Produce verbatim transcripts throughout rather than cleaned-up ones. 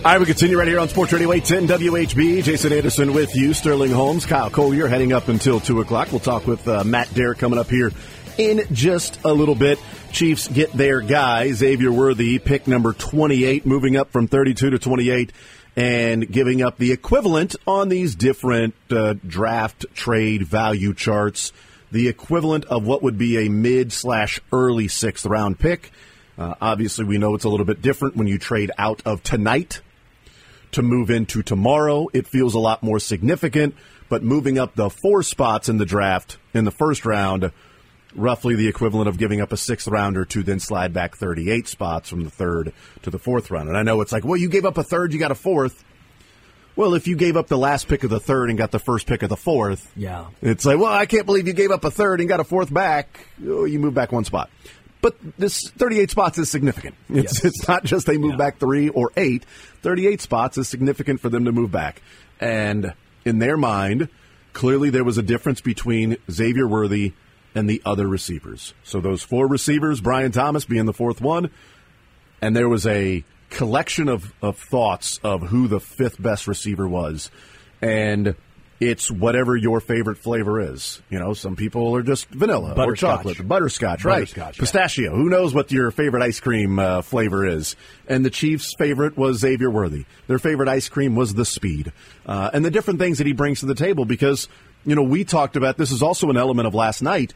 All right, we continue right here on Sports Radio eight ten W H B. Jason Anderson with you, Sterling Holmes, Kyle Collier heading up until two o'clock. We'll talk with uh, Matt Derrick coming up here in just a little bit. Chiefs get their guy, Xavier Worthy, pick number twenty-eight, moving up from thirty-two to twenty-eight and giving up the equivalent on these different uh, draft trade value charts, the equivalent of what would be a mid slash early sixth round pick. Uh, obviously, we know it's a little bit different when you trade out of tonight to move into tomorrow. It feels a lot more significant, but moving up the four spots in the draft in the first round, roughly the equivalent of giving up a sixth rounder to then slide back thirty-eight spots from the third to the fourth round. And I know it's like, well, you gave up a third, you got a fourth. Well, if you gave up the last pick of the third and got the first pick of the fourth, yeah, it's like, well, I can't believe you gave up a third and got a fourth back. Oh, you move back one spot. But this thirty-eight spots is significant. It's yes. it's not just they move yeah. back three or eight. thirty-eight spots is significant for them to move back. And in their mind, clearly there was a difference between Xavier Worthy and the other receivers. So those four receivers, Brian Thomas being the fourth one, and there was a collection of, of thoughts of who the fifth best receiver was. And it's whatever your favorite flavor is. You know, some people are just vanilla or chocolate, butterscotch, right? Butterscotch, yeah. Pistachio. Who knows what your favorite ice cream uh, flavor is? And the Chiefs' favorite was Xavier Worthy. Their favorite ice cream was the speed. Uh, and the different things that he brings to the table because, you know, we talked about, this is also an element of last night,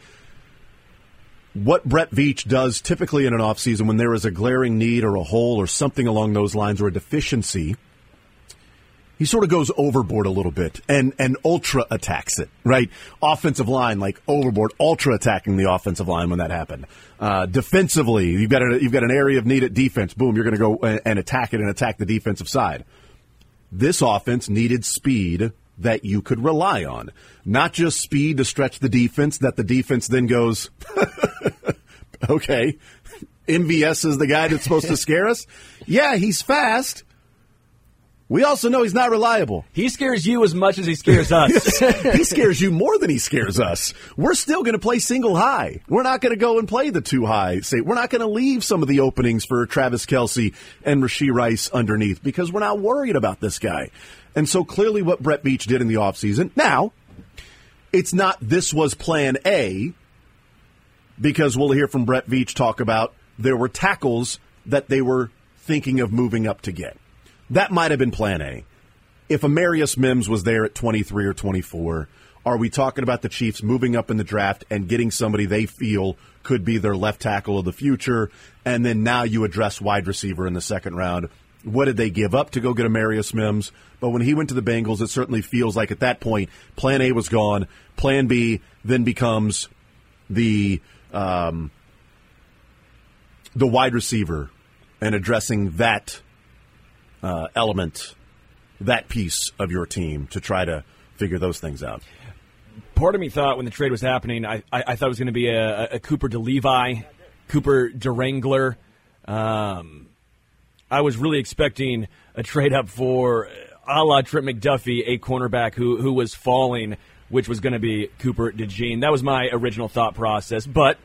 what Brett Veach does typically in an offseason when there is a glaring need or a hole or something along those lines or a deficiency, he sort of goes overboard a little bit and, and ultra attacks it, right? Offensive line, like overboard, ultra attacking the offensive line when that happened. Uh, defensively, you've got a, you've got an area of need at defense. Boom, you're going to go and, and attack it and attack the defensive side. This offense needed speed that you could rely on, not just speed to stretch the defense that the defense then goes, okay, M V S is the guy that's supposed to scare us. Yeah, he's fast. We also know he's not reliable. He scares you as much as he scares us. He scares you more than he scares us. We're still going to play single high. We're not going to go and play the two high. Say, we're not going to leave some of the openings for Travis Kelce and Rashee Rice underneath because we're not worried about this guy. And so clearly what Brett Veach did in the offseason. Now, it's not this was plan A because we'll hear from Brett Veach talk about there were tackles that they were thinking of moving up to get. That might have been plan A. If Amarius Mims was there at twenty-three or twenty-four, are we talking about the Chiefs moving up in the draft and getting somebody they feel could be their left tackle of the future, and then now you address wide receiver in the second round? What did they give up to go get Amarius Mims? But when he went to the Bengals, it certainly feels like at that point, plan A was gone. Plan B then becomes the um, the wide receiver and addressing that Uh, element, that piece of your team to try to figure those things out. Part of me thought when the trade was happening, I, I, I thought it was going to be a, a Cooper DeLevi, Cooper DeWrangler. Um, I was really expecting a trade up for a la Trent McDuffie, a cornerback who, who was falling, which was going to be Cooper DeJean. That was my original thought process, but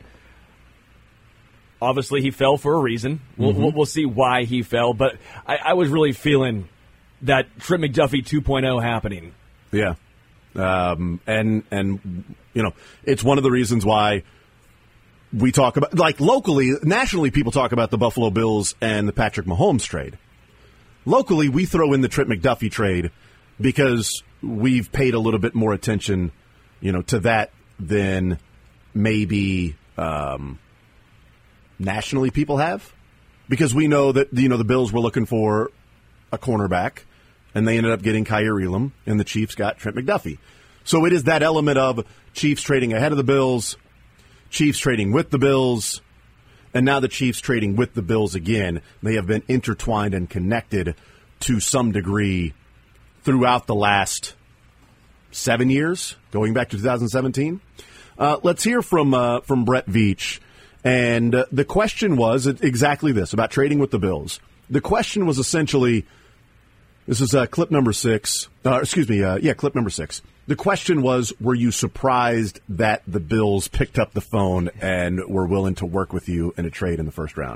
obviously, he fell for a reason. We'll, mm-hmm. we'll, we'll see why he fell. But I, I was really feeling that Trent McDuffie two point oh happening. Yeah. Um, and, and you know, it's one of the reasons why we talk about, like locally, nationally, people talk about the Buffalo Bills and the Patrick Mahomes trade. Locally, we throw in the Trent McDuffie trade because we've paid a little bit more attention, you know, to that than maybe um, – nationally people have, because we know that, you know, the Bills were looking for a cornerback and they ended up getting Kyer Elam and the Chiefs got Trent McDuffie. So it is that element of Chiefs trading ahead of the Bills, Chiefs trading with the Bills, and now the Chiefs trading with the Bills again. They have been intertwined and connected to some degree throughout the last seven years, going back to two thousand seventeen. Uh, let's hear from uh, from Brett Veach. And uh, the question was exactly this, about trading with the Bills. The question was essentially, this is uh, clip number six, uh, excuse me, uh, yeah, clip number six. The question was, were you surprised that the Bills picked up the phone and were willing to work with you in a trade in the first round?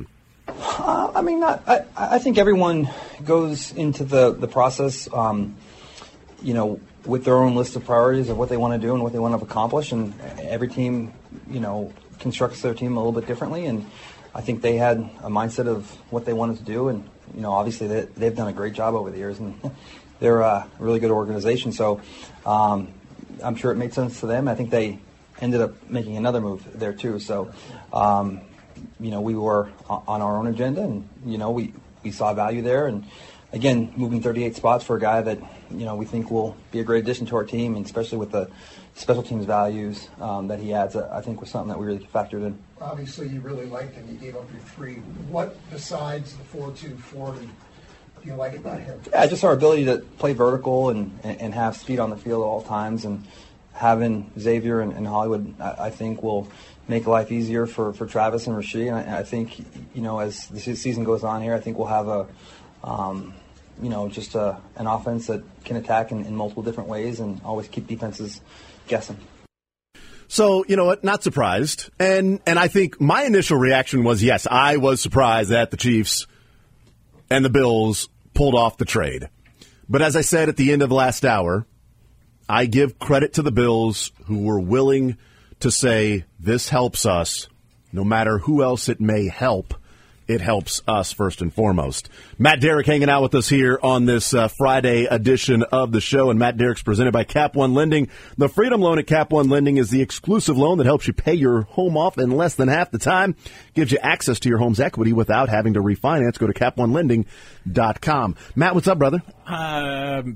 Uh, I mean, not. I, I think everyone goes into the the process, um, you know, with their own list of priorities of what they want to do and what they want to accomplish, and every team, you know, constructs their team a little bit differently. And I think they had a mindset of what they wanted to do, and you know, obviously they, they've done a great job over the years, and they're a really good organization. So um, I'm sure it made sense to them. I think they ended up making another move there too. So. Um, You know, we were on our own agenda, and you know, we, we saw value there. And again, moving thirty-eight spots for a guy that you know we think will be a great addition to our team, and especially with the special teams values um, that he adds, I think was something that we really factored in. Obviously, you really liked him. You gave up your three. What besides the four two forty do you like about him? Yeah, just our ability to play vertical and, and, and have speed on the field at all times, and having Xavier and, and Hollywood, I, I think will make life easier for, for Travis and Rasheed. And I, I think, you know, as the season goes on here, I think we'll have a, um, you know, just a, an offense that can attack in, in multiple different ways and always keep defenses guessing. So, you know what, not surprised. And and I think my initial reaction was, yes, I was surprised that the Chiefs and the Bills pulled off the trade. But as I said at the end of last hour, I give credit to the Bills who were willing to say this helps us, no matter who else it may help, it helps us first and foremost. Matt Derrick hanging out with us here on this uh, Friday edition of the show, and Matt Derrick's presented by Cap One Lending. The Freedom Loan at Cap One Lending is the exclusive loan that helps you pay your home off in less than half the time, gives you access to your home's equity without having to refinance. Go to cap one lending dot com. Matt, what's up, brother? Um...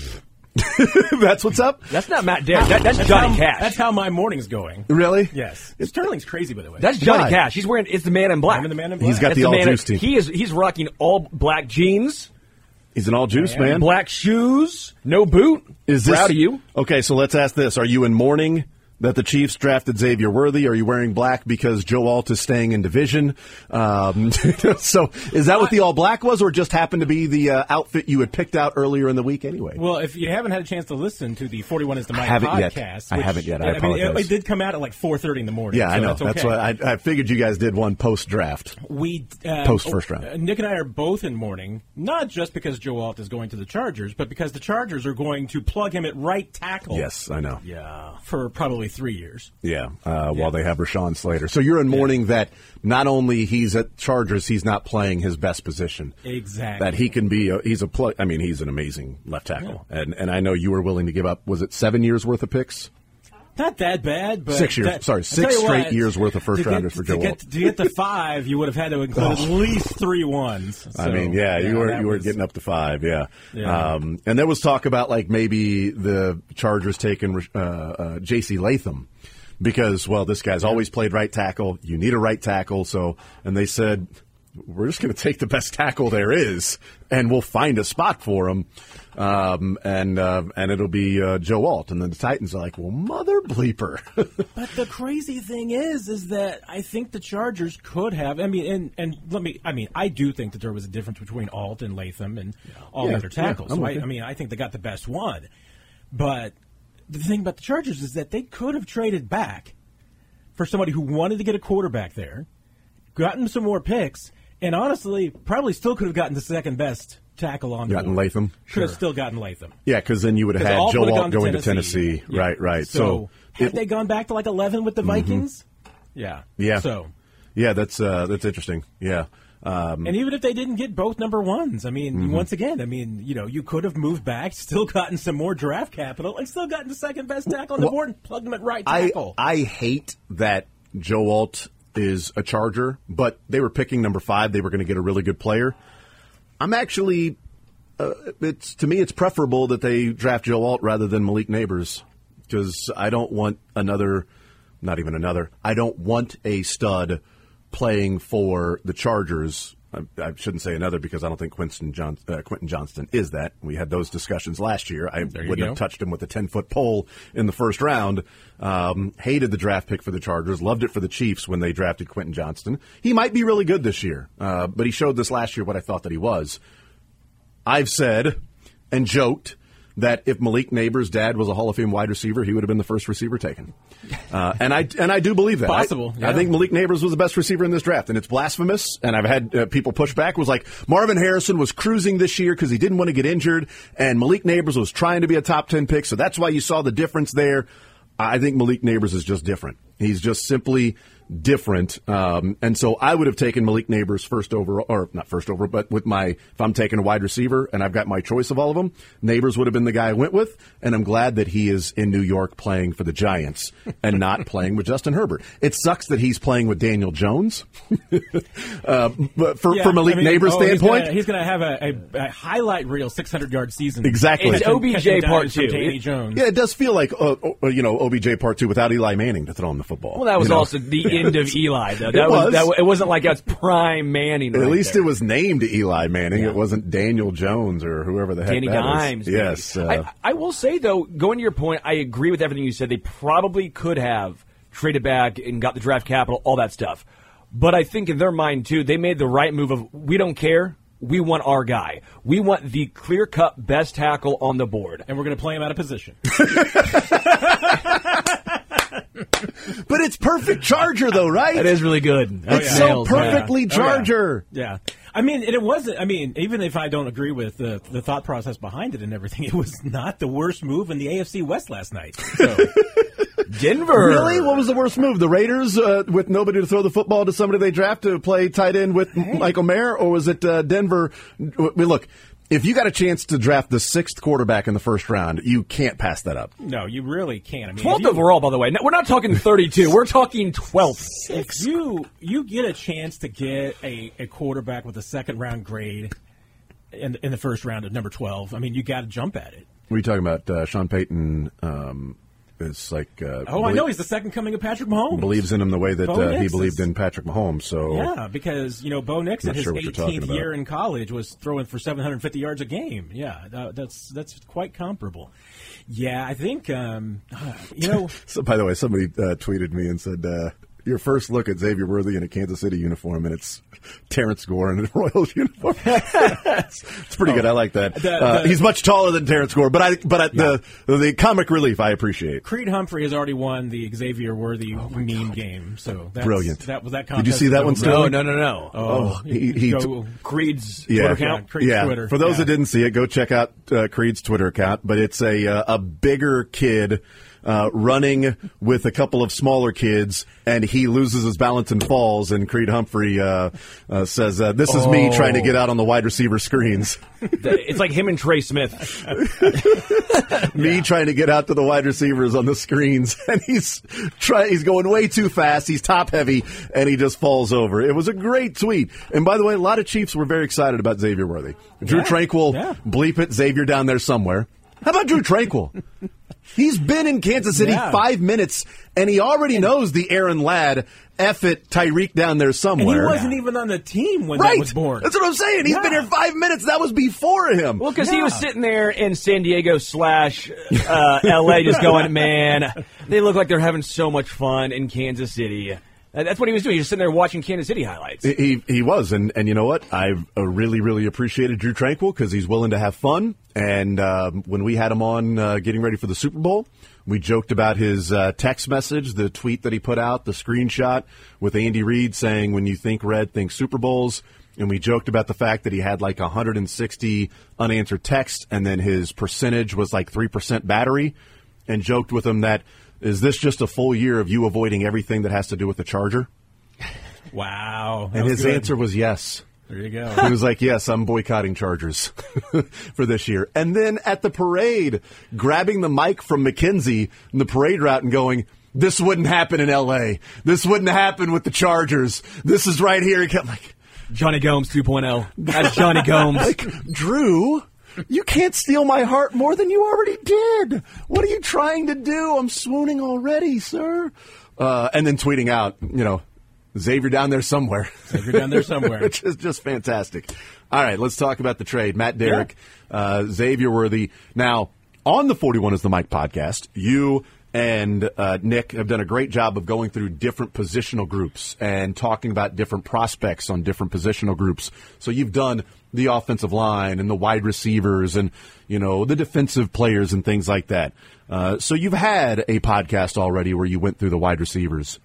That's what's up? That's not Matt Derrick. That, that's, that's Johnny how, Cash. That's how my morning's going. Really? Yes. Sterling's crazy, by the way. That's Johnny Why? Cash. He's wearing, it's the man in black. I'm the man in black. He's got That's the, the all man juice in, team. He is, he's rocking all black jeans, He's an all juice man. black shoes, no boot. Is this, Proud of you. Okay, so let's ask this. Are you in mourning that the Chiefs drafted Xavier Worthy? Are you wearing black because Joe Alt is staying in division? Um, so is that what the all black was, or just happened to be the uh, outfit you had picked out earlier in the week anyway? Well, if you haven't had a chance to listen to the forty-one is the Mic haven't podcast. yet. I which- haven't yet. I mean, apologize. It, it did come out at like four thirty in the morning. Yeah, so I know. That's, okay. That's why I, I figured you guys did one post draft. We uh, Post first round. uh, Nick and I are both in mourning, not just because Joe Alt is going to the Chargers, but because the Chargers are going to plug him at right tackle. Yes, I know. Yeah, for probably three years. Yeah, uh, while they have Rashawn Slater. So you're in mourning that not only he's at Chargers, he's not playing his best position. Exactly. That he can be, a, he's a plug. I mean, he's an amazing left tackle. Yeah. And and I know you were willing to give up, was it seven years worth of picks? Not that bad, but Six years. That, Sorry, I'll six tell you straight what, years worth of first to rounders get, for to Joe get, Alt. to get to five, you would have had to include at least three ones. So, I mean, yeah, you were that you were was- getting up to five, yeah. Yeah. Um, and there was talk about like maybe the Chargers taking uh, uh, J C Latham because, well, this guy's always played right tackle. You need a right tackle, so and they said we're just going to take the best tackle there is, and we'll find a spot for him, um, and uh, and it'll be uh, Joe Alt. And then the Titans are like, well, mother bleeper. But the crazy thing is, is that I think the Chargers could have. I mean, and, and let me. I mean, I do think that there was a difference between Alt and Latham and all Yeah, the other tackles. yeah, I'm so with I, you. I mean, I think they got the best one. But the thing about the Chargers is that they could have traded back for somebody who wanted to get a quarterback there, gotten some more picks, and honestly, probably still could have gotten the second best tackle on the Gotten board. Latham? Could have Sure. still gotten Latham. Yeah, because then you would have 'Cause had Alt Joe would've Alt gone to going to Tennessee. Tennessee. Yeah. Right, right. So, So, had it- they gone back to like eleven with the Vikings, yeah, Yeah. So, yeah, that's uh, that's interesting. Yeah. Um, and even if they didn't get both number ones, I mean, Mm-hmm. once again, I mean, you know, you could have moved back, still gotten some more draft capital, and still gotten the second best tackle on the Well, board and plugged them at right I, tackle. I hate that Joe Alt is a Charger, but they were picking number five. They were going to get a really good player. I'm actually, uh, it's to me, it's preferable that they draft Joe Alt rather than Malik Neighbors because I don't want another, not even another, I don't want a stud playing for the Chargers. I, I shouldn't say another because I don't think Quentin, John, uh, Quentin Johnston is that. We had those discussions last year. I you wouldn't go. have touched him with a ten-foot pole in the first round. Um, hated the draft pick for the Chargers. Loved it for the Chiefs when they drafted Quentin Johnston. He might be really good this year, uh, but he showed this last year what I thought that he was. I've said and joked that if Malik Neighbors' dad was a Hall of Fame wide receiver, he would have been the first receiver taken. Uh, and I and I do believe that. Possible. I, yeah. I think Malik Neighbors was the best receiver in this draft, and it's blasphemous. And I've had uh, people push back. It was like Marvin Harrison was cruising this year because he didn't want to get injured, and Malik Neighbors was trying to be a top ten pick, so that's why you saw the difference there. I think Malik Neighbors is just different. He's just simply different. Um, and so I would have taken Malik Neighbors first over, or not first over, but with my, if I'm taking a wide receiver and I've got my choice of all of them, Neighbors would have been the guy I went with. And I'm glad that he is in New York playing for the Giants and not playing with Justin Herbert. It sucks that he's playing with Daniel Jones. uh, but for, yeah, from Malik I mean, Neighbors' oh, standpoint, he's going to have a, a, a highlight reel six hundred yard season. Exactly. It's O B J Catching part dimes from two. Danny Jones. yeah, it does feel like, uh, uh, you know, O B J part two without Eli Manning to throw him the football. Well, that was you know? also the end of Eli, though. That It was. was. That, it wasn't like that's prime Manning. At right least there. it was named Eli Manning. Yeah. It wasn't Daniel Jones or whoever the heck Danny that is. Dimes. maybe. Yes. Uh, I, I will say, though, going to your point, I agree with everything you said. They probably could have traded back and got the draft capital, all that stuff. But I think in their mind, too, they made the right move of, we don't care. We want our guy. We want the clear-cut best tackle on the board. And we're going to play him out of position. but it's perfect Charger, though, right? That is really good. That's It's so nails, man. perfectly Yeah. Charger. Oh, yeah. yeah. I mean, and it wasn't, I mean, even if I don't agree with the, the thought process behind it and everything, it was not the worst move in the A F C West last night. So. Denver. Really? What was the worst move? The Raiders uh, with nobody to throw the football to somebody they draft to play tight end with hey. Michael Mayer? Or was it uh, Denver? I mean, look, if you got a chance to draft the sixth quarterback in the first round, you can't pass that up. No, you really can't. I mean, twelfth you, overall, by the way. No, we're not talking thirty-two. We're talking twelfth. If you, you get a chance to get a, a quarterback with a second-round grade in, in the first round at number twelve, I mean, you got to jump at it. What are you talking about? Uh, Sean Payton um, is like... Uh, oh, I know. He's the second coming of Patrick Mahomes. Believes in him the way that Bo uh, he Nix believed is, in Patrick Mahomes. So yeah, because, you know, Bo Nix Not in his sure what you're talking eighteenth about. year in college was throwing for seven hundred fifty yards a game. Yeah, uh, that's that's quite comparable. Yeah, I think, um, uh, you know... So, by the way, somebody uh, tweeted me and said, uh, your first look at Xavier Worthy in a Kansas City uniform, and it's Terrence Gore in a Royals uniform. it's, it's pretty oh, good. I like that. The, uh, the, he's much taller than Terrence Gore, but I, but I, yeah. the the comic relief I appreciate. Creed Humphrey has already won the Xavier Worthy oh meme God. game, so that's, brilliant. That was that. Did you see that one? No, no, no, no. Oh, oh he, he go, t- Creed's yeah, Twitter account. Yeah, Creed's yeah. Twitter. For those yeah. that didn't see it, go check out uh, Creed's Twitter account. But it's a uh, a bigger kid. Uh, running with a couple of smaller kids, and he loses his balance and falls, and Creed Humphrey uh, uh, says, uh, this is oh. me trying to get out on the wide receiver screens. It's like him and Trey Smith. me yeah. trying to get out to the wide receivers on the screens, and he's try- he's going way too fast, he's top-heavy, and he just falls over. It was a great tweet. And by the way, a lot of Chiefs were very excited about Xavier Worthy. Drew yeah. Tranquill, yeah. bleep it, Xavier down there somewhere. How about Drew Tranquill? He's been in Kansas City yeah. five minutes, and he already knows the Aaron Ladd, F it, Tyreek down there somewhere. And he wasn't even on the team when right. that was born. That's what I'm saying. He's yeah. been here five minutes. That was before him. Well, because yeah. he was sitting there in San Diego slash uh, L A just going, man, they look like they're having so much fun in Kansas City. That's what he was doing. He was sitting there watching Kansas City highlights. He he was, and, and you know what? I uh, really, really appreciated Drew Tranquill because he's willing to have fun. And uh, when we had him on uh, getting ready for the Super Bowl, we joked about his uh, text message, the tweet that he put out, the screenshot with Andy Reid saying, when you think red, think Super Bowls. And we joked about the fact that he had like one hundred sixty unanswered texts, and then his percentage was like three percent battery, and joked with him that, is this just a full year of you avoiding everything that has to do with the Charger? Wow. And his good. answer was yes. There you go. He was like, yes, I'm boycotting Chargers for this year. And then at the parade, grabbing the mic from McKenzie in the parade route and going, this wouldn't happen in L A. This wouldn't happen with the Chargers. This is right here. He kept like, Johnny Gomes two point oh. That's Johnny Gomes. Like, Drew, you can't steal my heart more than you already did. What are you trying to do? I'm swooning already, sir. Uh, and then tweeting out, you know, Xavier down there somewhere. Xavier down there somewhere. Which is just fantastic. All right, let's talk about the trade. Matt Derrick, yeah. uh, Xavier Worthy. Now, on the forty-one is the Mike podcast, you and uh, Nick have done a great job of going through different positional groups and talking about different prospects on different positional groups. So you've done the offensive line and the wide receivers and, you know, the defensive players and things like that. Uh, so you've had a podcast already where you went through the wide receivers.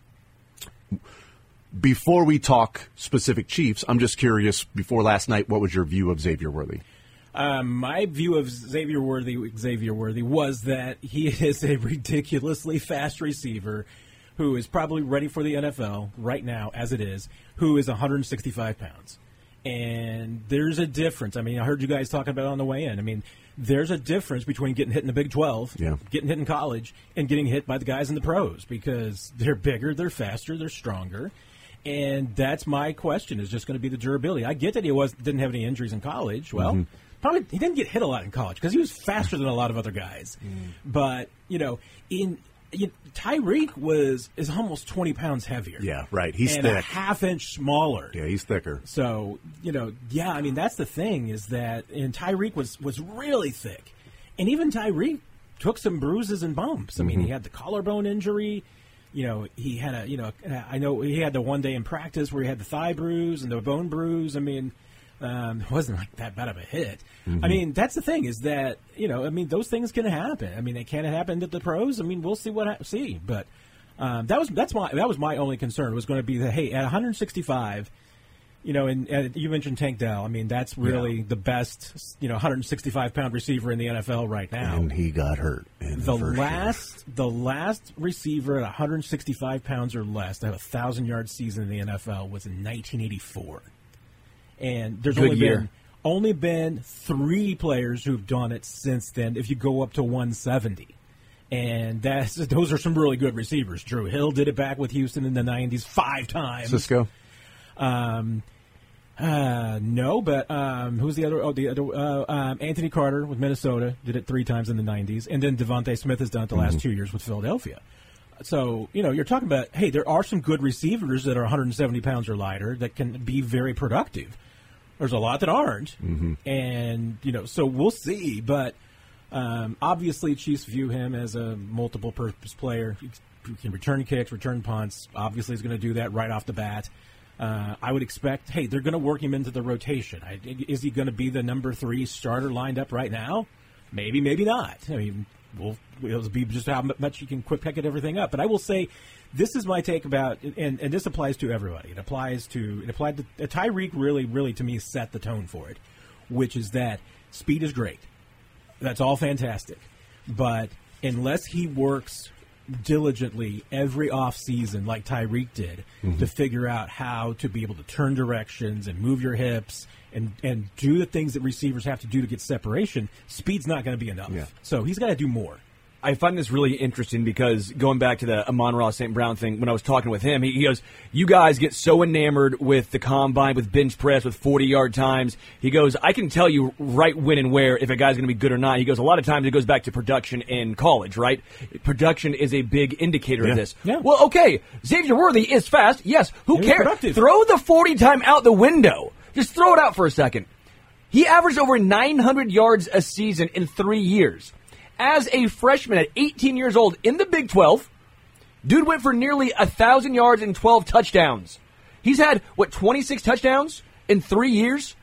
Before we talk specific Chiefs, I'm just curious, before last night, what was your view of Xavier Worthy? Um, my view of Xavier Worthy, Xavier Worthy was that he is a ridiculously fast receiver who is probably ready for the N F L right now, as it is, who is one hundred sixty-five pounds. And there's a difference. I mean, I heard you guys talking about it on the way in. I mean, there's a difference between getting hit in the Big twelve, yeah. getting hit in college, and getting hit by the guys in the pros because they're bigger, they're faster, they're stronger. And that's my question, is just going to be the durability. I get that he was didn't have any injuries in college. Well, mm-hmm. probably he didn't get hit a lot in college because he was faster than a lot of other guys. Mm. But, you know, in you, Tyreek was is almost twenty pounds heavier. Yeah, right. He's and thick. a half inch smaller. Yeah, he's thicker. So, you know, yeah, I mean, that's the thing is that, and Tyreek was, was really thick. And even Tyreek took some bruises and bumps. I mean, mm-hmm. he had the collarbone injury. You know, he had a, you know, I know he had the one day in practice where he had the thigh bruise and the bone bruise. I mean, um, it wasn't like that bad of a hit. Mm-hmm. I mean, that's the thing is that, you know, I mean, those things can happen. I mean, they can happen to the pros. I mean, we'll see what I see. But um, that was that's my that was my only concern was going to be that, hey, at one sixty-five, you know, and, and you mentioned Tank Dell. I mean, that's really yeah. the best, you know, one sixty-five pound receiver in the N F L right now. And he got hurt. In the, the last, year. the last receiver at one sixty-five pounds or less to have a thousand yard season in the N F L was in nineteen eighty-four, and there's Good only year. been only been three players who've done it since then. If you go up to one seventy. And that's those are some really good receivers. Drew Hill did it back with Houston in the nineties five times. Cisco. Um, uh, no, but um, who's the other? Oh, the other uh, um, Anthony Carter with Minnesota did it three times in the nineties, and then Devontae Smith has done it the last mm-hmm. two years with Philadelphia. So you know, you're talking about hey, there are some good receivers that are one hundred seventy pounds or lighter that can be very productive. There's a lot that aren't, mm-hmm. and you know, so we'll see. But um, obviously, Chiefs view him as a multiple-purpose player. He can return kicks, return punts. Obviously, he's going to do that right off the bat. Uh, I would expect, hey, they're going to work him into the rotation. I, is he going to be the number three starter lined up right now? Maybe, maybe not. I mean, we'll, it'll be just how much you can quick pick everything up. But I will say, this is my take about, and, and this applies to everybody. It applies to, it applied to, uh, Tyreek really, really, to me, set the tone for it, which is that speed is great. That's all fantastic. But unless he works diligently every offseason like Tyreek did mm-hmm. to figure out how to be able to turn directions and move your hips and, and do the things that receivers have to do to get separation, speed's not going to be enough. Yeah. So he's got to do more. I find this really interesting because going back to the Amon-Ra Saint Brown thing, when I was talking with him, he, he goes, you guys get so enamored with the combine, with bench press, with forty-yard times. He goes, I can tell you right when and where if a guy's going to be good or not. He goes, a lot of times it goes back to production in college, right? Production is a big indicator yeah. of this. Yeah. Well, okay, Xavier Worthy is fast. Yes, who He's cares? productive. Throw the forty time out the window. Just throw it out for a second. He averaged over nine hundred yards a season in three years. As a freshman at eighteen years old in the Big twelve, dude went for nearly one thousand yards and twelve touchdowns. He's had, what, twenty-six touchdowns in three years?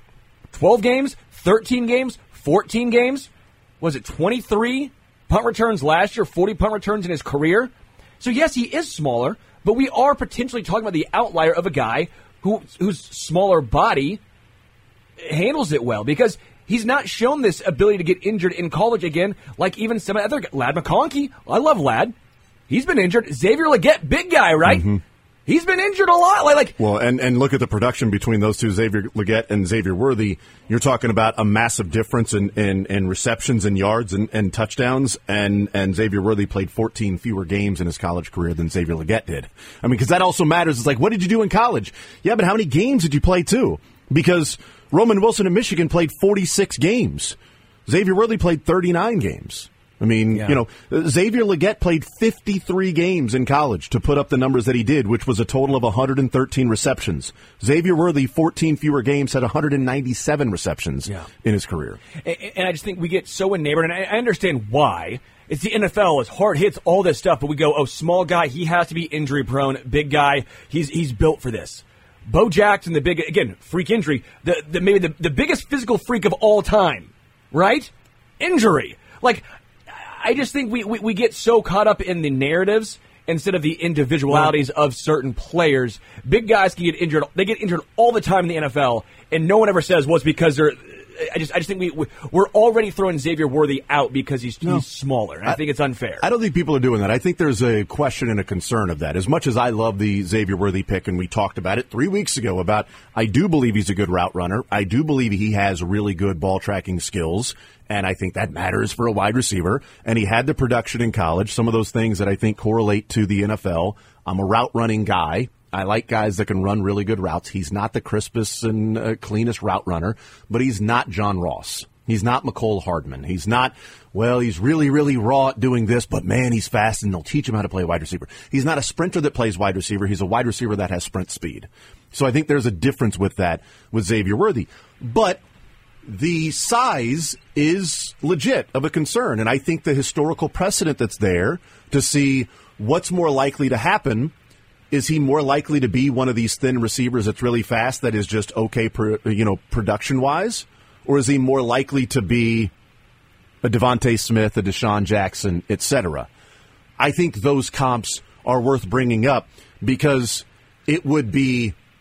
twelve games, thirteen games, fourteen games? Was it twenty-three punt returns last year, forty punt returns in his career? So, yes, he is smaller, but we are potentially talking about the outlier of a guy who whose smaller body handles it well because he's not shown this ability to get injured in college again, like even some other guys. Ladd McConkey, I love Ladd. He's been injured. Xavier Legette, big guy, right? Mm-hmm. He's been injured a lot. Like, like well, and, and look at the production between those two, Xavier Legette and Xavier Worthy. You're talking about a massive difference in, in, in receptions and yards and, and touchdowns, and, and Xavier Worthy played fourteen fewer games in his college career than Xavier Legette did. I mean, because that also matters. It's like, what did you do in college? Yeah, but how many games did you play, too? Because Roman Wilson in Michigan played forty-six games. Xavier Worthy played thirty-nine games. I mean, yeah. you know, Xavier Legette played fifty-three games in college to put up the numbers that he did, which was a total of one hundred thirteen receptions. Xavier Worthy, fourteen fewer games, had one hundred ninety-seven receptions yeah. in his career. And, and I just think we get so enamored, and I, I understand why. It's the N F L. It's hard hits, all this stuff. But we go, oh, small guy, he has to be injury prone. Big guy, he's he's built for this. Bo Jackson, the big, again, freak injury, the, the maybe the, the biggest physical freak of all time, right? Injury. Like, I just think we, we, we get so caught up in the narratives instead of the individualities of certain players. Big guys can get injured. They get injured all the time in the N F L, and no one ever says, well, it's because they're – I just I just think we, we're already throwing Xavier Worthy out because he's, no. he's smaller. And I, I think it's unfair. I don't think people are doing that. I think there's a question and a concern of that. As much as I love the Xavier Worthy pick, and we talked about it three weeks ago about I do believe he's a good route runner. I do believe he has really good ball tracking skills, and I think that matters for a wide receiver. And he had the production in college, some of those things that I think correlate to the N F L. I'm a route running guy. I like guys that can run really good routes. He's not the crispest and uh, cleanest route runner, but he's not John Ross. He's not McCole Hardman. He's not, well, he's really, really raw at doing this, but man, he's fast and they'll teach him how to play wide receiver. He's not a sprinter that plays wide receiver. He's a wide receiver that has sprint speed. So I think there's a difference with that with Xavier Worthy. But the size is legit of a concern, and I think the historical precedent that's there to see what's more likely to happen. Is he more likely to be one of these thin receivers that's really fast that is just okay, per, you know, production-wise? Or is he more likely to be a Devontae Smith, a Deshaun Jackson, et cetera? I think those comps are worth bringing up because it would be –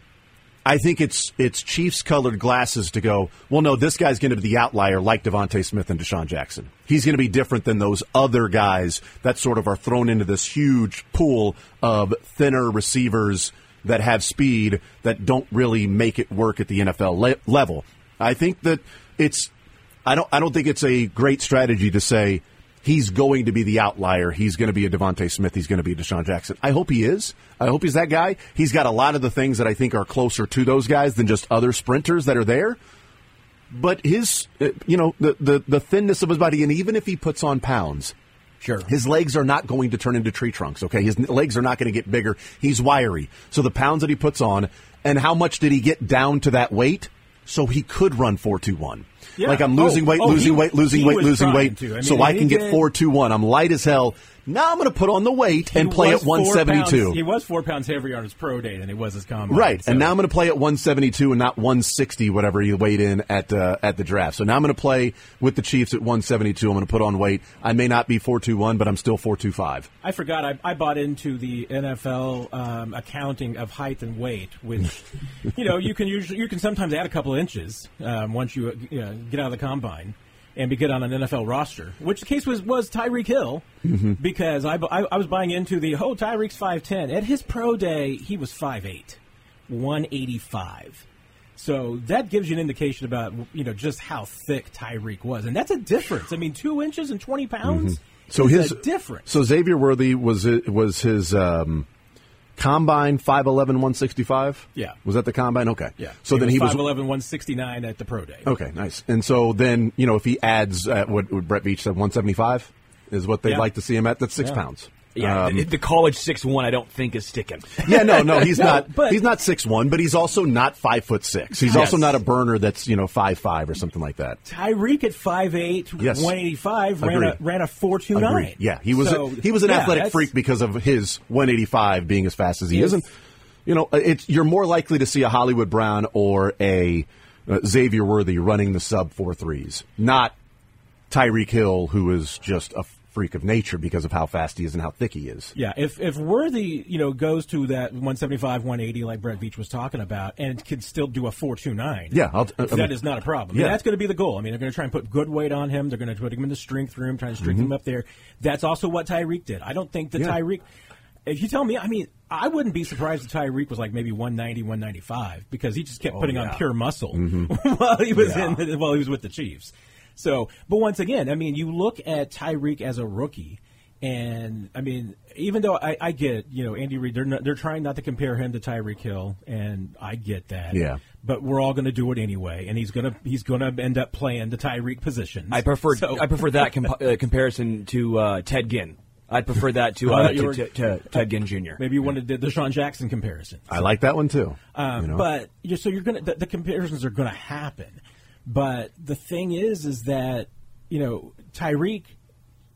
I think it's it's Chiefs-colored glasses to go, well, no, this guy's going to be the outlier like Devontae Smith and Deshaun Jackson. He's going to be different than those other guys that sort of are thrown into this huge pool of thinner receivers that have speed that don't really make it work at the N F L le- level. I think that it's I don't I don't think it's a great strategy to say he's going to be the outlier. He's going to be a Devontae Smith. He's going to be a Deshaun Jackson. I hope he is. I hope he's that guy. He's got a lot of the things that I think are closer to those guys than just other sprinters that are there. But his, you know, the, the, the thinness of his body, and even if he puts on pounds, sure, his legs are not going to turn into tree trunks, okay? His legs are not going to get bigger. He's wiry. So the pounds that he puts on, and how much did he get down to that weight? So he could run four two one. Yeah. Like I'm losing oh, weight, oh, losing he, weight, losing weight, losing weight, I mean, so I can get four two one. I'm light as hell. Now I'm going to put on the weight and play at one seventy-two. Pounds, he was four pounds heavier on his pro day than he was his combine. Right, so. And now I'm going to play at one seventy-two and not one sixty, whatever he weighed in at uh, at the draft. So now I'm going to play with the Chiefs at one seventy-two. I'm going to put on weight. I may not be four two one, but I'm still four two five. I forgot. I, I bought into the N F L um, accounting of height and weight, which you know you can usually you can sometimes add a couple of inches um, once you, you know, get out of the combine and be good on an N F L roster, which the case was was Tyreek Hill, mm-hmm. because I, I, I was buying into the, oh, Tyreek's five ten. At his pro day, he was five eight, one eighty-five. So that gives you an indication about, you know, just how thick Tyreek was. And that's a difference. I mean, two inches and twenty pounds mm-hmm. so is his, a difference. So Xavier Worthy, was it, was his um, combine five eleven, one sixty-five? Yeah. Was that the combine? Okay. Yeah. So he then was he was five eleven, one sixty-nine at the pro day. Okay, nice. And so then, you know, if he adds uh, what, what Brett Beach said, one seventy-five is what they'd yeah. like to see him at. That's six yeah. pounds. Yeah, um, the, the college six one I don't think is sticking. Yeah, no, no, he's no, not. But, he's not six one, but he's also not five foot six. He's yes. also not a burner that's, you know, five five or something like that. Tyreek at five eight, yes. one eighty-five ran a ran a four two nine. Yeah, he was so, a, he was an yeah, athletic freak because of his one eighty-five being as fast as he is. And, you know, it's you're more likely to see a Hollywood Brown or a uh, Xavier Worthy running the sub four threes, not Tyreek Hill, who is just a freak of nature because of how fast he is and how thick he is. Yeah, if if Worthy, you know, goes to that one seventy-five, one eighty like Brett Beach was talking about and can still do a four two nine, yeah, I'll, I that mean, is not a problem. Yeah. And that's going to be the goal. I mean, they're going to try and put good weight on him. They're going to put him in the strength room, trying to strengthen mm-hmm. him up there. That's also what Tyreek did. I don't think that yeah. Tyreek, if you tell me, I mean, I wouldn't be surprised if Tyreek was like maybe one ninety, one ninety-five because he just kept oh, putting yeah. on pure muscle mm-hmm. while he was yeah. in while he was with the Chiefs. So, but once again, I mean, you look at Tyreek as a rookie. And, I mean, even though I, I get, you know, Andy Reid, they're, not, they're trying not to compare him to Tyreek Hill, and I get that. Yeah. But we're all going to do it anyway, and he's going to he's going to end up playing the Tyreek positions. I prefer so. I prefer that comp- uh, comparison to uh, Ted Ginn. I'd prefer that to, uh, to, to, to Ted Ginn Junior Maybe you wanted the Deshaun Jackson comparison. I like that one, too. Um, you know? But, you're, so you're going to, the, the comparisons are going to happen. But the thing is, is that, you know, Tyreek,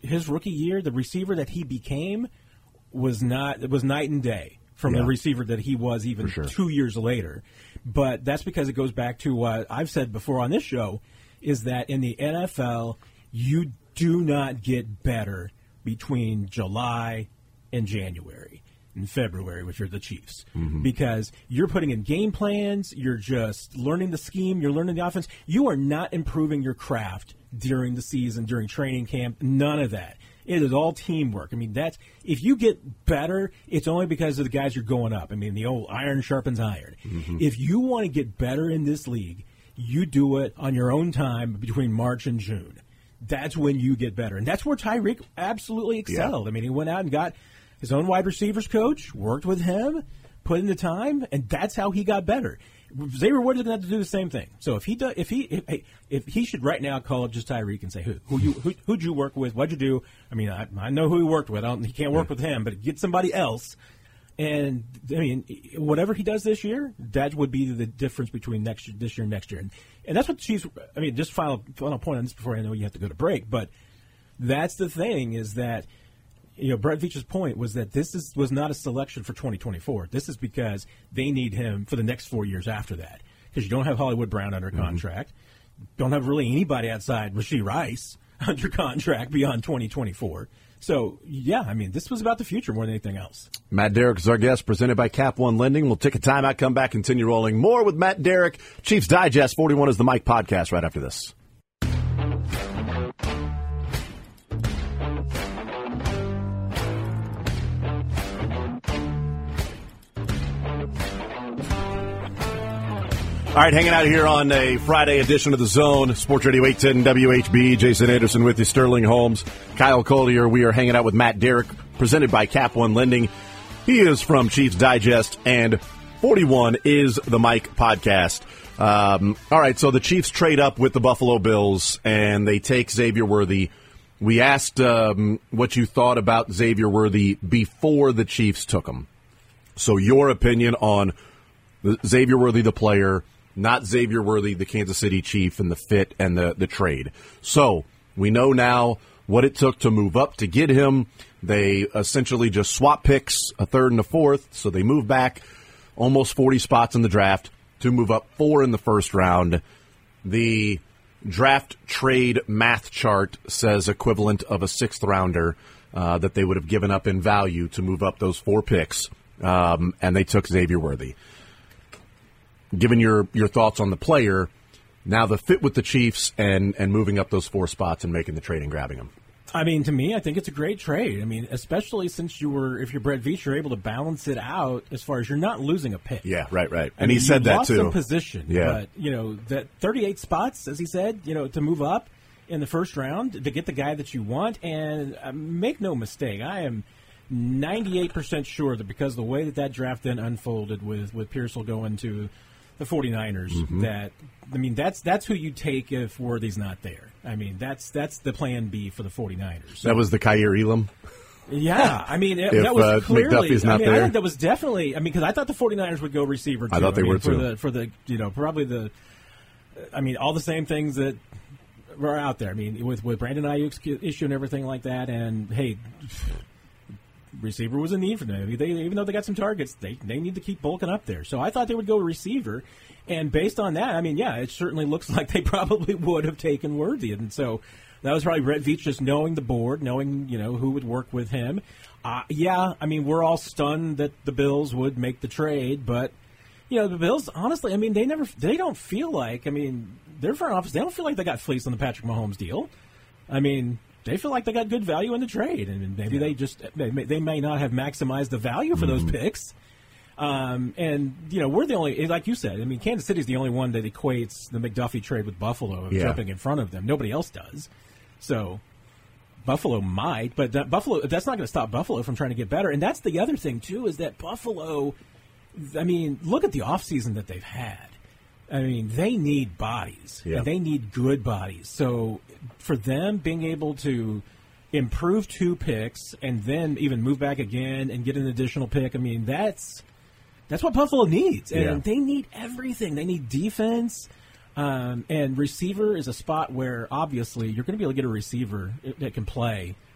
his rookie year, the receiver that he became was not it was night and day from Yeah. the receiver that he was even For sure. two years later. But that's because it goes back to what I've said before on this show, is that in the N F L, you do not get better between July and January and February, which are the Chiefs, Mm-hmm. because you're putting in game plans, you're just learning the scheme, you're learning the offense. You are not improving your craft during the season, during training camp, none of that. It is all teamwork. I mean, that's if you get better, it's only because of the guys you're going up. I mean, the old iron sharpens iron. Mm-hmm. If you want to get better in this league, you do it on your own time between March and June. That's when you get better. And that's where Tyreek absolutely excelled. Yeah. I mean, he went out and got his own wide receivers coach, worked with him, put in the time, and that's how he got better. Xavier Woods is going to have to do the same thing. So if he does, if he if, if he should right now call up just Tyreek and say who who you who, who'd you work with, what'd you do? I mean, I, I know who he worked with. I don't, he can't work with him, but get somebody else. And I mean, whatever he does this year, that would be the difference between next year, this year and next year. And, and that's what the Chiefs. I mean, just final final point on this before I know you have to go to break. But that's the thing, is that, you know, Brett Veach's point was that this is was not a selection for twenty twenty-four. This is because they need him for the next four years after that, because you don't have Hollywood Brown under Mm-hmm. contract, don't have really anybody outside Rashee Rice under contract beyond twenty twenty-four. So, yeah, I mean, this was about the future more than anything else. Matt Derrick is our guest, presented by Cap One Lending. We'll take a timeout, come back, continue rolling. More with Matt Derrick. Chiefs Digest, forty-one is the Mike podcast right after this. All right, hanging out here on a Friday edition of The Zone, Sports Radio eight ten W H B. Jason Anderson with you, Sterling Holmes, Kyle Collier. We are hanging out with Matt Derrick, presented by Cap One Lending. He is from Chiefs Digest, and forty-one is the Mike podcast. Um, all right, so the Chiefs trade up with the Buffalo Bills, and they take Xavier Worthy. We asked um, what you thought about Xavier Worthy before the Chiefs took him. So your opinion on Xavier Worthy, the player, not Xavier Worthy, the Kansas City Chief, and the fit and the, the trade. So we know now what it took to move up to get him. They essentially just swap picks, a third and a fourth, so they move back almost forty spots in the draft to move up four in the first round. The draft trade math chart says equivalent of a sixth rounder uh, that they would have given up in value to move up those four picks, um, and they took Xavier Worthy. Given your, your thoughts on the player, now the fit with the Chiefs and, and moving up those four spots and making the trade and grabbing him. I mean, to me, I think it's a great trade. I mean, especially since you were, if you're Brett Veach, you're able to balance it out as far as you're not losing a pick. Yeah, right, right. I And mean, he said you that lost too. some position, Yeah. but you know that thirty-eight spots, as he said, you know, to move up in the first round to get the guy that you want. And uh, make no mistake, I am ninety-eight percent sure that because of the way that that draft then unfolded with with Pearsall going to the 49ers, Mm-hmm. that I mean that's that's who you take if Worthy's not there. I mean that's that's the plan B for the 49ers. So, That was the Kyer Elam. yeah, I mean it, If, that was uh, clearly. McDuffie's I not mean, I there. think that was definitely. I mean, because I thought the 49ers would go receiver. Too. I thought they mean, were, for too. the for the you know probably the. I mean, all the same things that were out there. I mean, with with Brandon Ayuk's issue and everything like that, and hey. Receiver was a need for them. They, even though they got some targets, they, they need to keep bulking up there. So I thought they would go receiver. And based on that, I mean, yeah, it certainly looks like they probably would have taken Worthy. And so that was probably Brett Veach just knowing the board, knowing, you know, who would work with him. Uh, yeah, I mean, we're all stunned that the Bills would make the trade. But, you know, the Bills, honestly, I mean, they never, they don't feel like, I mean, their front office, they don't feel like they got fleeced on the Patrick Mahomes deal. I mean, they feel like they got good value in the trade, and maybe they just they may, they may not have maximized the value for those picks. Um, and you know, we're the only, like you said. I mean, Kansas City's the only one that equates the McDuffie trade with Buffalo of Yeah. jumping in front of them. Nobody else does. So Buffalo might, but that Buffalo that's not going to stop Buffalo from trying to get better. And that's the other thing too, is that Buffalo. I mean, look at the offseason that they've had. I mean, they need bodies, Yeah. and they need good bodies. So for them being able to improve two picks and then even move back again and get an additional pick, I mean, that's that's what Buffalo needs. And Yeah. they need everything. They need defense, um, and receiver is a spot where obviously you're going to be able to get a receiver that can play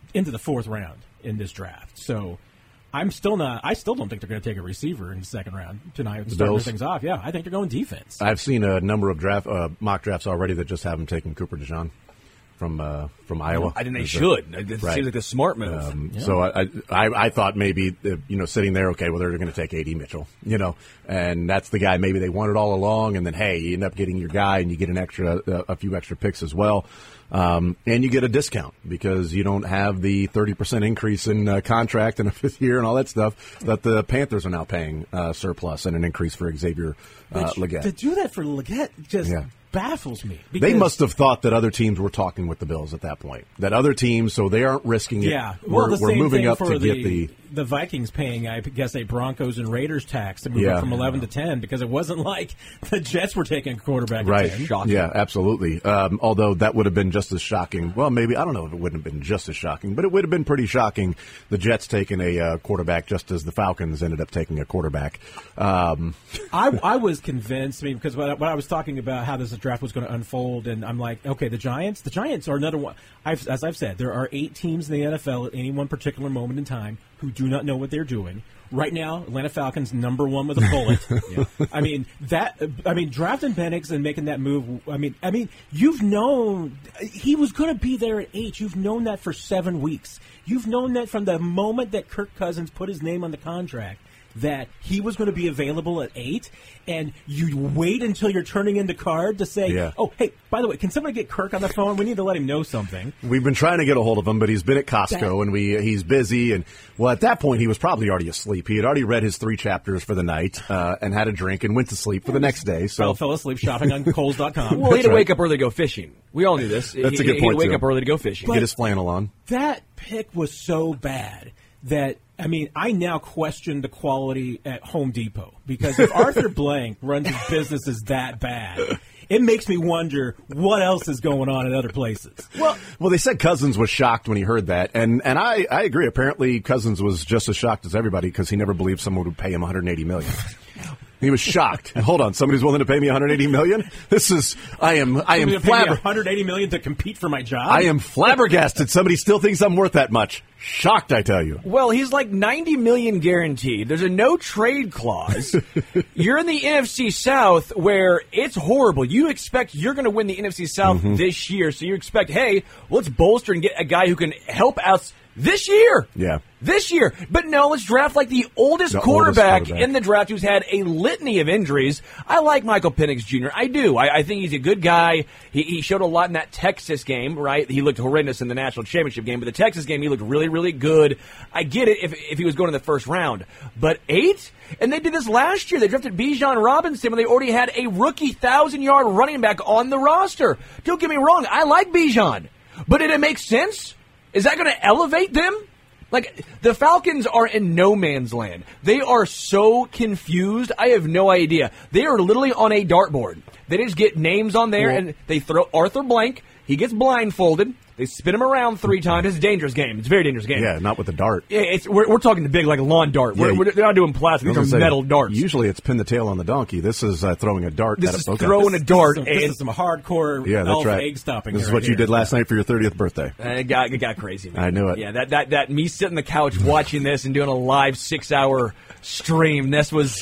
into the fourth round in this draft. So I'm still not. I still don't think they're going to take a receiver in the second round tonight to start things off. Yeah, I think they're going defense. I've seen a number of draft uh, mock drafts already that just have them taking Cooper DeJean from uh, from Iowa. I think they should. A, it right. seems like a smart move. Um, yeah. So I, I I thought maybe uh, you know sitting there, okay, well they're going to take A D Mitchell, you know, and that's the guy maybe they wanted all along, and then hey, you end up getting your guy, and you get an extra uh, a few extra picks as well. Um, and you get a discount because you don't have the thirty percent increase in uh, contract in a fifth year and all that stuff that the Panthers are now paying uh, surplus and an increase for Xavier uh, Legette. To do that for Legette just yeah. baffles me. They must have thought that other teams were talking with the Bills at that point. That other teams, so they aren't risking it. Yeah, well, we're, the we're same moving thing up for to the, get the the Vikings paying, I guess, a Broncos and Raiders tax to move yeah. up from eleven to ten because it wasn't like the Jets were taking a quarterback. Right? At ten. Shocking. Yeah, absolutely. Um, although that would have been just as shocking. Well, maybe I don't know if it wouldn't have been just as shocking, but it would have been pretty shocking. The Jets taking a uh, quarterback just as the Falcons ended up taking a quarterback. Um, I, I was convinced. I mean, because when I, when I was talking about how this draft was going to unfold, and I'm like, okay, the Giants. The Giants are another one. I've, as I've said, there are eight teams in the N F L at any one particular moment in time who do not know what they're doing. Right now, Atlanta Falcons number one with a bullet. yeah. I mean that. I mean drafting Penix and making that move. I mean, I mean you've known he was going to be there at eight. You've known that for seven weeks. You've known that from the moment that Kirk Cousins put his name on the contract that he was going to be available at eight, and you wait until you're turning in the card to say, yeah. oh, hey, by the way, can somebody get Kirk on the phone? We need to let him know something. We've been trying to get a hold of him, but he's been at Costco, that, and we he's busy. And, well, at that point, he was probably already asleep. He had already read his three chapters for the night uh, and had a drink and went to sleep for the next day. So Fell, fell asleep shopping on Kohl's dot com. Well, he had to right. wake up early to go fishing. We all knew this. That's he, a good he, point, He had to wake too. up early to go fishing. But get his flannel on. That pick was so bad that, I mean, I now question the quality at Home Depot because if Arthur Blank runs his business as that bad, it makes me wonder what else is going on in other places. Well, well, they said Cousins was shocked when he heard that, and and I, I agree. Apparently, Cousins was just as shocked as everybody because he never believed someone would pay him one hundred eighty million dollars. He was shocked. Hold on, somebody's willing to pay me one hundred eighty million dollars? This is I am I am flabber- one hundred eighty million dollars to compete for my job. I am flabbergasted. Somebody still thinks I'm worth that much. Shocked, I tell you. Well, he's like ninety million dollars guaranteed. There's a no trade clause. You're in the N F C South where it's horrible. You expect you're going to win the N F C South mm-hmm. this year, so you expect, hey, let's bolster and get a guy who can help out this year. Yeah. This year. But no, let's draft like the oldest, the quarterback, oldest quarterback in the draft who's had a litany of injuries. I like Michael Penix Junior I do. I, I think he's a good guy. He, he showed a lot in that Texas game, right? He looked horrendous in the national championship game, but the Texas game, he looked really, really good. I get it if, if he was going in the first round. But eight? And they did this last year. They drafted Bijan Robinson when they already had a rookie thousand-yard running back on the roster. Don't get me wrong. I like Bijan. But did it make sense? Is that going to elevate them? Like, the Falcons are in no man's land. They are so confused. I have no idea. They are literally on a dartboard. They just get names on there, well, and they throw Arthur Blank. He gets blindfolded. They spin him around three times. It's a dangerous game. It's a very dangerous game. Yeah, not with a dart. Yeah, it's, we're, we're talking the big, like, lawn dart. We're, Yeah, we're, they're not doing plastic. These are say, metal darts. Usually it's pin the tail on the donkey. This is uh, throwing a dart. This at is a, okay. throwing a dart. This is some, and, this is some hardcore yeah, that's alpha right. egg stopping. This is right what here. you did last night for your thirtieth birthday. Uh, it, got, it got crazy, man. I knew it. Yeah, that, that, that me sitting on the couch watching this and doing a live six-hour stream, this was...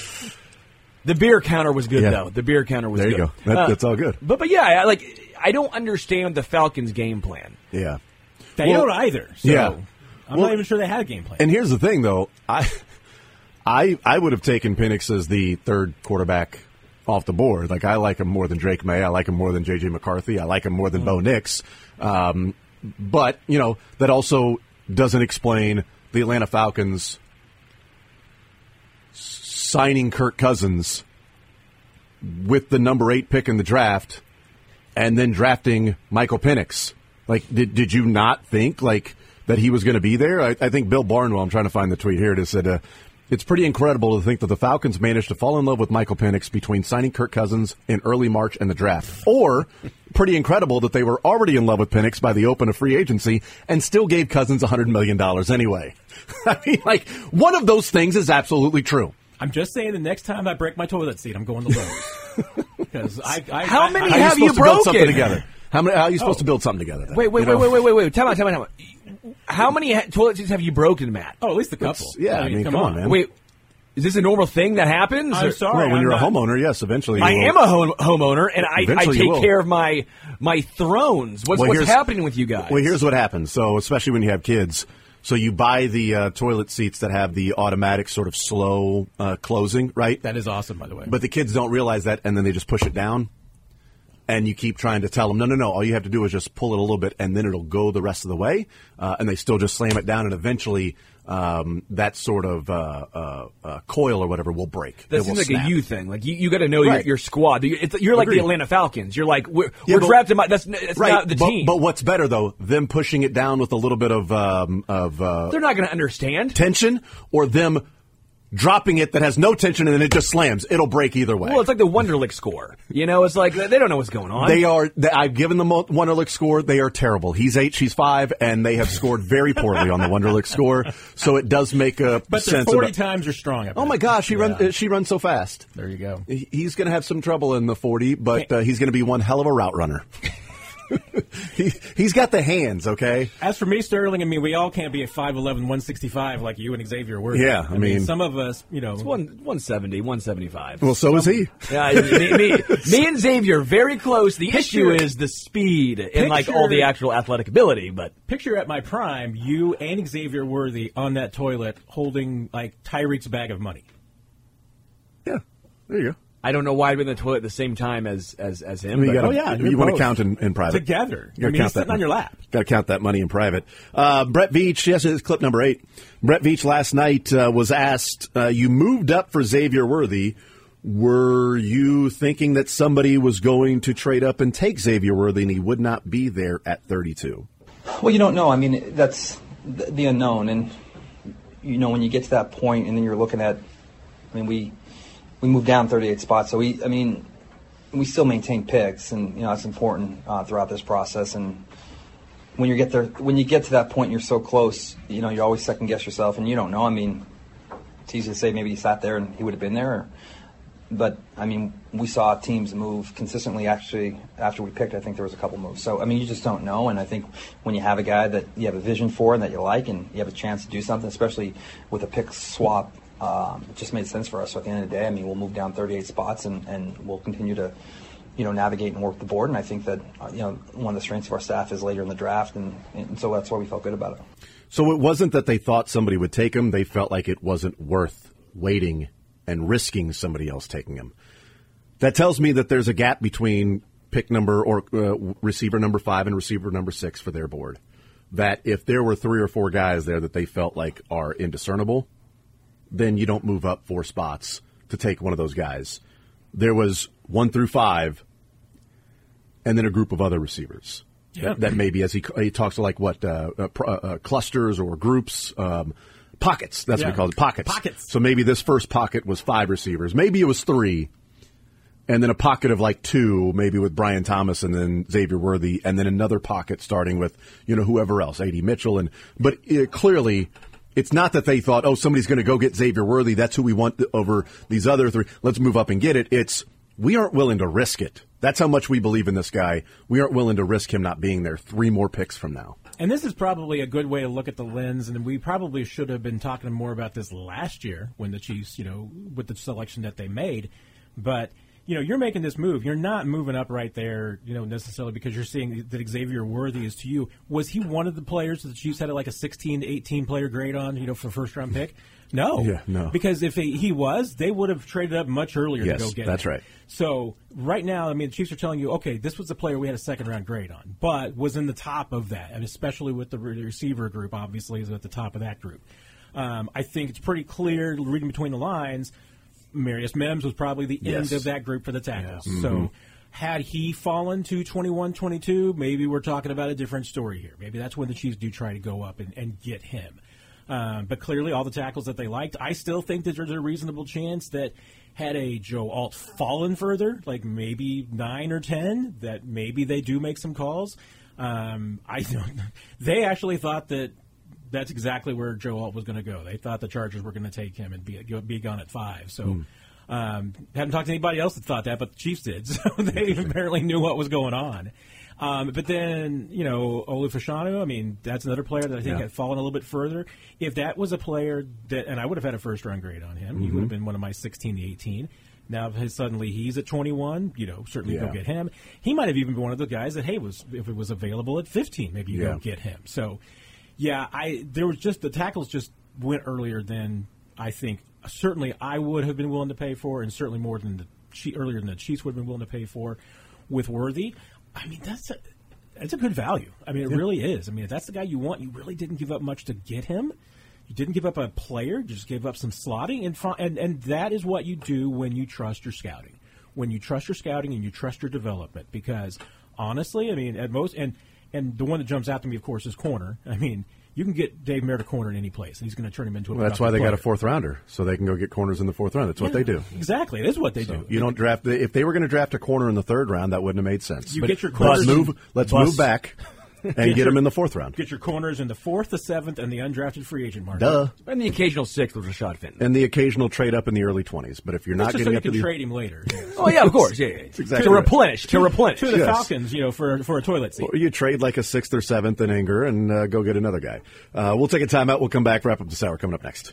The beer counter was good, yeah. though. The beer counter was there good. There you go. That, uh, that's all good. But, but yeah, I, like, I don't understand the Falcons' game plan. Yeah. They well, don't either. So yeah. I'm well, not even sure they had a game plan. And here's the thing, though. I I, I would have taken Penix as the third quarterback off the board. Like, I like him more than Drake May. I like him more than J J. McCarthy. I like him more than mm. Bo Nix. Um, but, you know, that also doesn't explain the Atlanta Falcons signing Kirk Cousins with the number eight pick in the draft and then drafting Michael Penix. Like, did did you not think, like, that he was going to be there? I, I think Bill Barnwell, I'm trying to find the tweet here, it is, said, uh, it's pretty incredible to think that the Falcons managed to fall in love with Michael Penix between signing Kirk Cousins in early March and the draft. Or, pretty incredible that they were already in love with Penix by the open of free agency and still gave Cousins one hundred million dollars anyway. I mean, like, one of those things is absolutely true. I'm just saying the next time I break my toilet seat, I'm going to Lowe's. Because I, I, How I, many I, have you you supposed to build something broken? together? How many? How are you supposed Oh. to build something together? Then? Wait, wait, You wait, know? wait, wait, wait, wait. Time out, time out, time out. How many ha- toilet seats have you broken, Matt? Oh, at least a couple. Yeah, I mean, come on, man. Wait, is this a normal thing that happens? I'm Or- sorry. Well, when I'm you're not- a homeowner, yes, eventually. I you will. am a home- homeowner, and I, I Eventually you take will. care of my my thrones. What's, Well, what's here's- happening with you guys? Well, here's what happens. So, especially when you have kids, so you buy the uh, toilet seats that have the automatic sort of slow uh, closing, right? That is awesome, by the way. But the kids don't realize that, and then they just push it down. And you keep trying to tell them, no, no, no. All you have to do is just pull it a little bit, and then it'll go the rest of the way. Uh, and they still just slam it down, and eventually um, that sort of uh, uh, uh, coil or whatever will break. That It seems will like snap. a you thing. Like you, you got to know your, Right. your squad. You- It's, you're like Agreed. the Atlanta Falcons. You're like we're, Yeah, we're but- drafted. My, that's that's Right, not the but, team. but what's better though, them pushing it down with a little bit of um, of uh, They're not going to understand. tension, or them dropping it that has no tension and then it just slams. It'll break either way. Well, it's like the Wonderlic score. You know, it's like they don't know what's going on. They are. They, I've given them a Wonderlic score. They are terrible. He's eight, she's five, and they have scored very poorly on the Wonderlic score. So it does make a but they're sense. forty of, times are strong. oh my gosh, she Yeah. run. She runs so fast. There you go. He- He's going to have some trouble in the forty, but uh, he's going to be one hell of a route runner. he, he's got the hands. Okay. As for me, Sterling, I mean, we all can't be a five eleven, one sixty-five like you and Xavier Worthy. Yeah, I mean- some of us, you know. One, one seventy, one seventy-five. Well, so is he. Yeah, me, me, me and Xavier very close. The issue Picture- is the speed and like all the Picture- actual athletic ability. But Picture at my prime, you and Xavier Worthy on that toilet holding, like, Tyreek's bag of money. Yeah. There you go. I don't know why I'd be in the toilet at the same time as as, as him. You but- gotta, oh, yeah, you you're want to both. count in, in private Together. You gotta I mean, count he's sitting that on your lap. Got to count that money in private. Uh, Brett Veach, yes, it's clip number eight. Brett Veach last night uh, was asked, uh, you moved up for Xavier Worthy. Were you thinking that somebody was going to trade up and take Xavier Worthy and he would not be there at thirty-two? Well, you don't know. I mean, that's the the unknown. And, you know, when you get to that point and then you're looking at, I mean, we we moved down thirty-eight spots. So, we, I mean, we still maintain picks. And, you know, that's important uh, throughout this process. And when you get there, when you get to that point, you're so close, you know, you always second guess yourself. And you don't know. I mean, it's easy to say maybe he sat there and he would have been there. Or, but, I mean, we saw teams move consistently. Actually, after we picked, I think there was a couple moves. So, I mean, you just don't know. And I think when you have a guy that you have a vision for and that you like and you have a chance to do something, especially with a pick swap, um, it just made sense for us. So at the end of the day, I mean, we'll move down thirty-eight spots and, and we'll continue to, you know, navigate and work the board. And I think that, uh, you know, one of the strengths of our staff is later in the draft. And, and so that's why we felt good about it. So it wasn't that they thought somebody would take him. They felt like it wasn't worth waiting and risking somebody else taking him. That tells me that there's a gap between pick number or uh, receiver number five and receiver number six for their board. That if there were three or four guys there that they felt like are indiscernible, then you don't move up four spots to take one of those guys. There was one through five, and then a group of other receivers. Yeah. That, that maybe, as he, he talks to like what, uh, uh, pr- uh, clusters or groups, um, pockets. That's Yeah. what he calls it, pockets. Pockets. So maybe this first pocket was five receivers. Maybe it was three, and then a pocket of like two, maybe with Brian Thomas and then Xavier Worthy, and then another pocket starting with, you know, whoever else, A D Mitchell. And but uh, clearly, it's not that they thought, oh, somebody's going to go get Xavier Worthy. That's who we want over these other three. Let's move up and get it. It's we aren't willing to risk it. That's how much we believe in this guy. We aren't willing to risk him not being there three more picks from now. And this is probably a good way to look at the lens, and we probably should have been talking more about this last year when the Chiefs, you know, with the selection that they made. But, you know, you're making this move. You're not moving up right there, you know, necessarily because you're seeing that Xavier Worthy is to you. Was he one of the players that the Chiefs had like a sixteen to eighteen player grade on, you know, for first-round pick? No. Yeah, no. Because if he, he was, they would have traded up much earlier Yes, to go get that's him. right. So right now, I mean, the Chiefs are telling you, okay, this was the player we had a second-round grade on, but was in the top of that, and especially with the re- receiver group, obviously, is at the top of that group. Um, I think it's pretty clear, reading between the lines, Marius Mims was probably the Yes. end of that group for the tackles. Yeah. So Mm-hmm. had he fallen to twenty-one twenty-two, maybe we're talking about a different story here. Maybe that's when the Chiefs do try to go up and, and get him. Um, but clearly, all the tackles that they liked, I still think that there's a reasonable chance that had a Joe Alt fallen further, like maybe nine or ten, that maybe they do make some calls. Um, I don't. They actually thought that that's exactly where Joe Alt was going to go. They thought the Chargers were going to take him and be be gone at five. So. Mm. Um, haven't talked to anybody else that thought that, but the Chiefs did. So they apparently knew what was going on. Um, but then, you know, Olu Fashanu, I mean, that's another player that I think Yeah. had fallen a little bit further. If that was a player that, and I would have had a first-round grade on him, he Mm-hmm. would have been one of my sixteen to eighteen. Now, if his, suddenly he's at twenty-one, you know, certainly Yeah. go get him. He might have even been one of the guys that, hey, was if it was available at fifteen, maybe you Yeah. go get him. So, yeah, I there was just, the tackles just went earlier than I think, certainly I would have been willing to pay for, and certainly more than the Chiefs, earlier than the Chiefs would have been willing to pay for with Worthy. I mean, that's a, that's a good value. I mean, it Yeah. really is. I mean, if that's the guy you want, you really didn't give up much to get him. You didn't give up a player, you just gave up some slotting, and, fi- and and that is what you do when you trust your scouting. When you trust your scouting and you trust your development, because honestly, I mean, at most, and and the one that jumps out to me, of course, is corner. I mean, you can get Dave Merritt a corner in any place, and he's going to turn him into a. Well, that's why they productive got a player. fourth rounder, so they can go get corners in the fourth round. That's what Yeah, they do. Exactly, it is what they do. You don't draft. If they were going to draft a corner in the third round, that wouldn't have made sense. You But get your let's corners move. in- Let's bus. move back and Get get your- them in the fourth round. Get your corners in the fourth, the seventh, and the undrafted free agent market. Duh. And the occasional sixth with Rashad Fenton. And the occasional trade up in the early twenties. But if you're That's not just so getting you up to can the trade him later. Yeah. Oh, yeah, of course. Yeah, yeah. exactly to right. replenish. To replenish. To the Yes. Falcons, you know, for for a toilet seat. Or you trade like a sixth or seventh in anger and uh, go get another guy. Uh, we'll take a timeout. We'll come back. Wrap up this hour. Coming up next.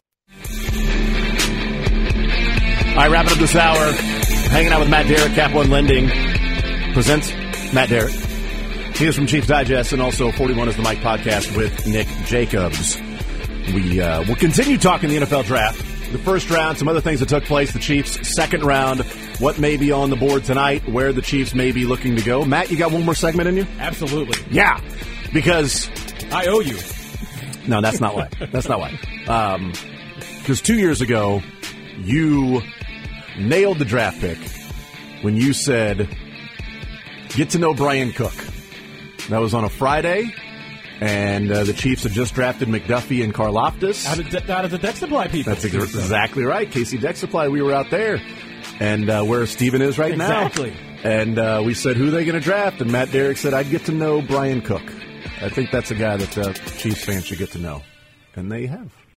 All right, wrapping up this hour. Hanging out with Matt Derrick, Cap One Lending presents Matt Derrick. He is from Chiefs Digest, and also forty-one is the Mike podcast with Nick Jacobs. We uh, will continue talking the N F L draft. The first round, some other things that took place. The Chiefs' second round, what may be on the board tonight, where the Chiefs may be looking to go. Matt, you got one more segment in you? Absolutely. Yeah, because I owe you. no, that's not why. That's not why. Um, because two years ago, you nailed the draft pick when you said, "Get to know Brian Cook." That was on a Friday, and uh, the Chiefs had just drafted McDuffie and Karlaftis. Out of, de- out of the Dex Supply people. That's ex- exactly right. Casey Dex Supply, we were out there. And uh, where Steven is right Exactly. now. And uh, we said, who are they going to draft? And Matt Derrick said, I'd get to know Brian Cook. I think that's a guy that uh, Chiefs fans should get to know. And they have.